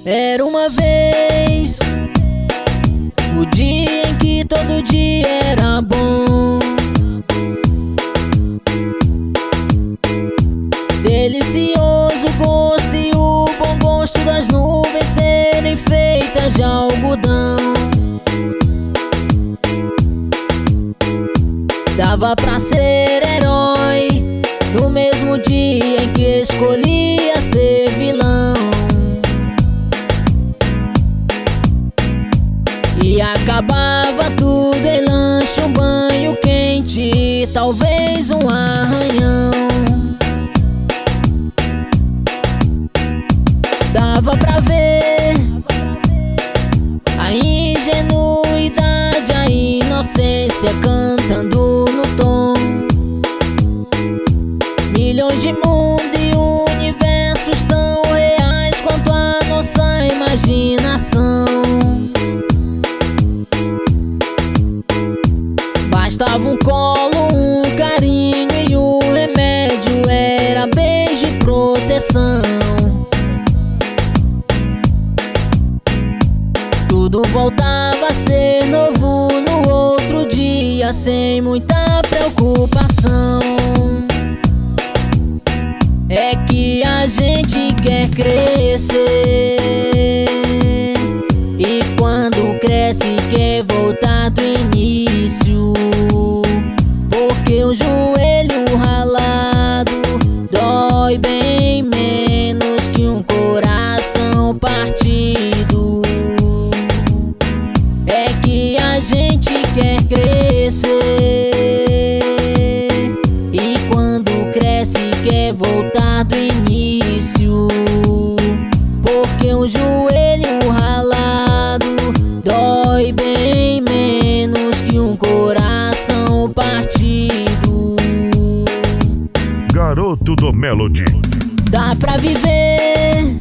Era uma vez o dia em que todo dia era bom, delicioso gosto e o bom gosto das nuvens serem feitas de algodão. Dava pra ser herói no mesmo dia em que escolhia ser vilão. E acabava tudo em lanche, um banho quente, talvez um arranhão. Dava pra ver a ingenuidade, a inocência cantando no tom. Milhões de mundos e universos tão reais quanto a nossa imaginação. Bastava um colo, um carinho e o remédio era beijo e proteção. Tudo voltava a ser novo no outro dia, sem muita preocupação. É que a gente quer crescer, e quando cresce quer voltar do início, porque o joelho ralado dói bem menos que um coração partido. É que a gente quer crescer, e quando cresce quer voltar do início, porque um joelho ralado dói bem menos que um coração partido. Garoto do Melody. Dá pra viver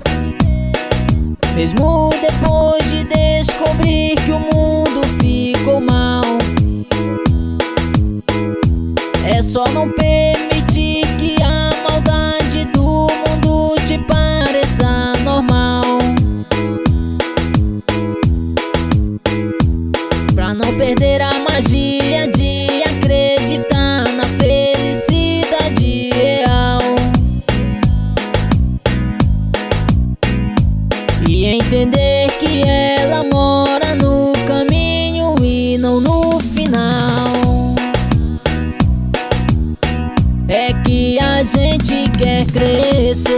mesmo depois de descobrir que o mundo ficou mal. É só não permitir que a maldade do mundo te pareça normal, pra não perder a magia de acreditar na felicidade real, e entender que ela mora no caminho e não no final. É que a gente quer crescer,